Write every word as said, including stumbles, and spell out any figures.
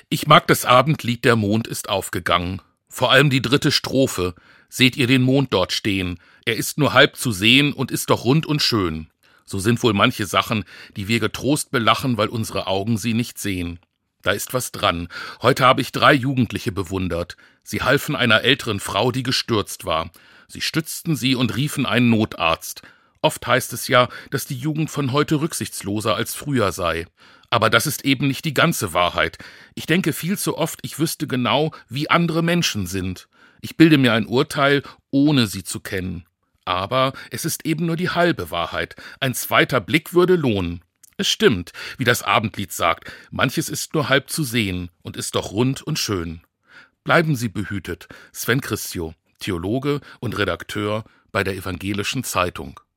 Ich mag das Abendlied »Der Mond ist aufgegangen«. Vor allem die dritte Strophe. Seht ihr den Mond dort stehen? Er ist nur halb zu sehen und ist doch rund und schön. So sind wohl manche Sachen, die wir getrost belachen, weil unsere Augen sie nicht sehen. Da ist was dran. Heute habe ich drei Jugendliche bewundert. Sie halfen einer älteren Frau, die gestürzt war. Sie stützten sie und riefen einen Notarzt. Oft heißt es ja, dass die Jugend von heute rücksichtsloser als früher sei. Aber das ist eben nicht die ganze Wahrheit. Ich denke viel zu oft, ich wüsste genau, wie andere Menschen sind. Ich bilde mir ein Urteil, ohne sie zu kennen. Aber es ist eben nur die halbe Wahrheit. Ein zweiter Blick würde lohnen. Es stimmt, wie das Abendlied sagt, manches ist nur halb zu sehen und ist doch rund und schön. Bleiben Sie behütet. Sven Christio, Theologe und Redakteur bei der Evangelischen Zeitung.